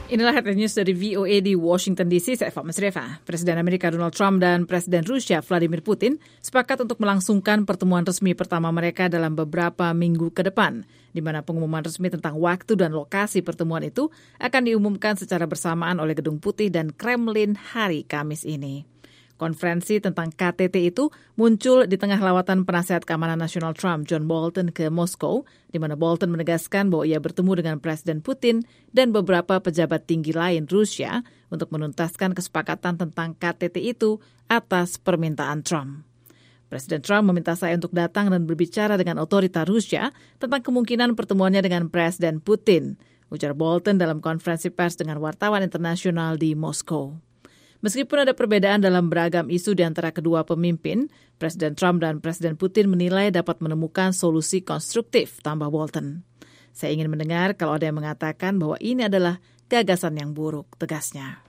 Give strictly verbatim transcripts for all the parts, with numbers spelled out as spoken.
Inilah headline news dari V O A di Washington D C. Saya Eva Masreva. Presiden Amerika Donald Trump dan Presiden Rusia Vladimir Putin sepakat untuk melangsungkan pertemuan resmi pertama mereka dalam beberapa minggu ke depan, di mana pengumuman resmi tentang waktu dan lokasi pertemuan itu akan diumumkan secara bersamaan oleh Gedung Putih dan Kremlin hari Kamis ini. Konferensi tentang K T T itu muncul di tengah lawatan penasihat keamanan nasional Trump, John Bolton, ke Moskow, di mana Bolton menegaskan bahwa ia bertemu dengan Presiden Putin dan beberapa pejabat tinggi lain Rusia untuk menuntaskan kesepakatan tentang K T T itu atas permintaan Trump. Presiden Trump meminta saya untuk datang dan berbicara dengan otorita Rusia tentang kemungkinan pertemuannya dengan Presiden Putin, ujar Bolton dalam konferensi pers dengan wartawan internasional di Moskow. Meskipun ada perbedaan dalam beragam isu di antara kedua pemimpin, Presiden Trump dan Presiden Putin menilai dapat menemukan solusi konstruktif, tambah Bolton. Saya ingin mendengar kalau ada yang mengatakan bahwa ini adalah gagasan yang buruk, tegasnya.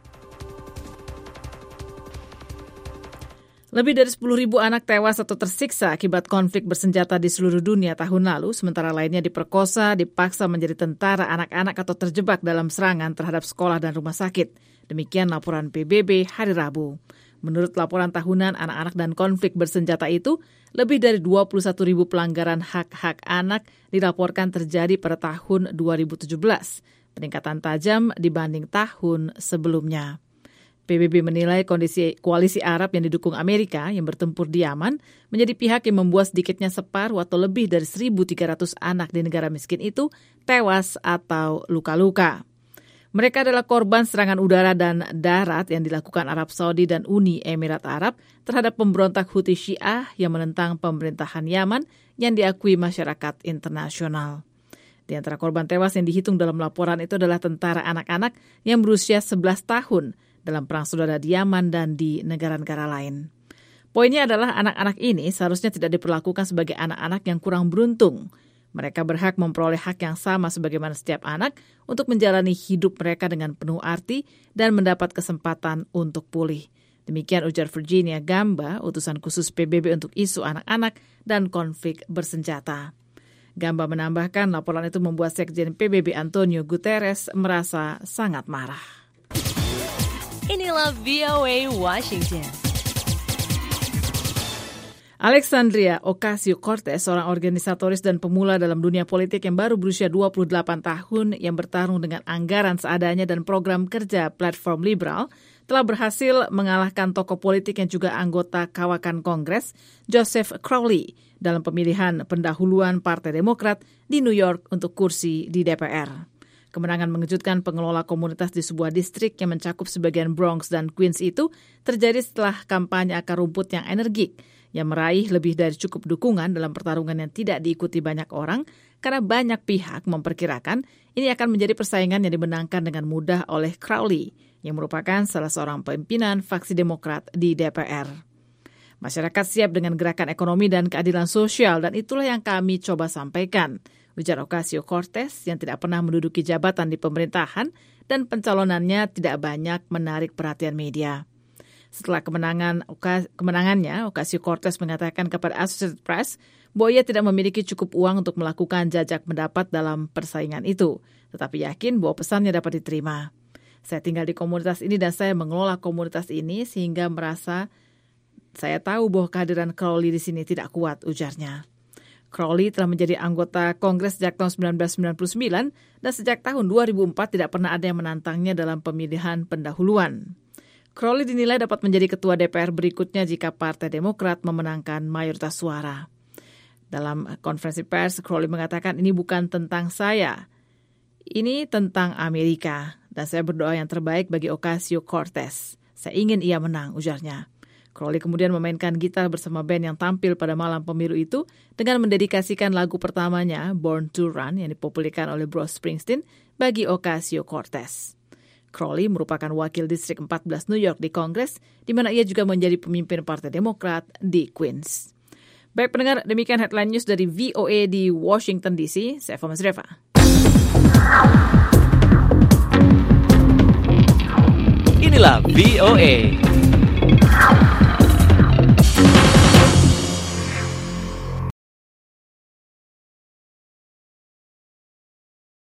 Lebih dari sepuluh ribu anak tewas atau tersiksa akibat konflik bersenjata di seluruh dunia tahun lalu, sementara lainnya diperkosa, dipaksa menjadi tentara anak-anak atau terjebak dalam serangan terhadap sekolah dan rumah sakit. Demikian laporan P B B hari Rabu. Menurut laporan tahunan anak-anak dan konflik bersenjata itu, lebih dari dua puluh satu ribu pelanggaran hak-hak anak dilaporkan terjadi pada tahun dua ribu tujuh belas, peningkatan tajam dibanding tahun sebelumnya. P B B menilai kondisi koalisi Arab yang didukung Amerika yang bertempur di Yaman menjadi pihak yang membuat sedikitnya separuh atau lebih dari seribu tiga ratus anak di negara miskin itu tewas atau luka-luka. Mereka adalah korban serangan udara dan darat yang dilakukan Arab Saudi dan Uni Emirat Arab terhadap pemberontak Houthi Syiah yang menentang pemerintahan Yaman yang diakui masyarakat internasional. Di antara korban tewas yang dihitung dalam laporan itu adalah tentara anak-anak yang berusia sebelas tahun dalam perang saudara di Yaman dan di negara-negara lain. Poinnya adalah anak-anak ini seharusnya tidak diperlakukan sebagai anak-anak yang kurang beruntung. Mereka berhak memperoleh hak yang sama sebagaimana setiap anak untuk menjalani hidup mereka dengan penuh arti dan mendapat kesempatan untuk pulih. Demikian ujar Virginia Gamba, utusan khusus P B B untuk isu anak-anak dan konflik bersenjata. Gamba menambahkan laporan itu membuat Sekjen P B B Antonio Guterres merasa sangat marah. Inilah V O A Washington. Alexandria Ocasio-Cortez, seorang organisatoris dan pemula dalam dunia politik yang baru berusia dua puluh delapan tahun yang bertarung dengan anggaran seadanya dan program kerja platform liberal, telah berhasil mengalahkan tokoh politik yang juga anggota kawakan Kongres, Joseph Crowley, dalam pemilihan pendahuluan Partai Demokrat di New York untuk kursi di D P R. Kemenangan mengejutkan pengelola komunitas di sebuah distrik yang mencakup sebagian Bronx dan Queens itu terjadi setelah kampanye akar rumput yang energik, yang meraih lebih dari cukup dukungan dalam pertarungan yang tidak diikuti banyak orang karena banyak pihak memperkirakan ini akan menjadi persaingan yang dimenangkan dengan mudah oleh Crowley, yang merupakan salah seorang pimpinan faksi Demokrat di D P R. Masyarakat siap dengan gerakan ekonomi dan keadilan sosial dan itulah yang kami coba sampaikan, ujar Ocasio-Cortez yang tidak pernah menduduki jabatan di pemerintahan dan pencalonannya tidak banyak menarik perhatian media. Setelah kemenangan kemenangannya, Ocasio-Cortez mengatakan kepada Associated Press bahwa ia tidak memiliki cukup uang untuk melakukan jajak pendapat dalam persaingan itu, tetapi yakin bahwa pesannya dapat diterima. Saya tinggal di komunitas ini dan saya mengelola komunitas ini sehingga merasa saya tahu bahwa kehadiran Crowley di sini tidak kuat, ujarnya. Crowley telah menjadi anggota Kongres sejak tahun sembilan belas sembilan puluh sembilan dan sejak tahun dua ribu empat tidak pernah ada yang menantangnya dalam pemilihan pendahuluan. Crowley dinilai dapat menjadi ketua D P R berikutnya jika Partai Demokrat memenangkan mayoritas suara. Dalam konferensi pers, Crowley mengatakan ini bukan tentang saya, ini tentang Amerika, dan saya berdoa yang terbaik bagi Ocasio-Cortez. Saya ingin ia menang, ujarnya. Crowley kemudian memainkan gitar bersama band yang tampil pada malam pemilu itu dengan mendedikasikan lagu pertamanya, Born to Run, yang dipopulerkan oleh Bruce Springsteen, bagi Ocasio-Cortez. Crowley merupakan wakil distrik empat belas New York di Kongres, di mana ia juga menjadi pemimpin Partai Demokrat di Queens. Baik pendengar, demikian headline news dari V O A di Washington D C. Saya Eva Masreva. Inilah V O A.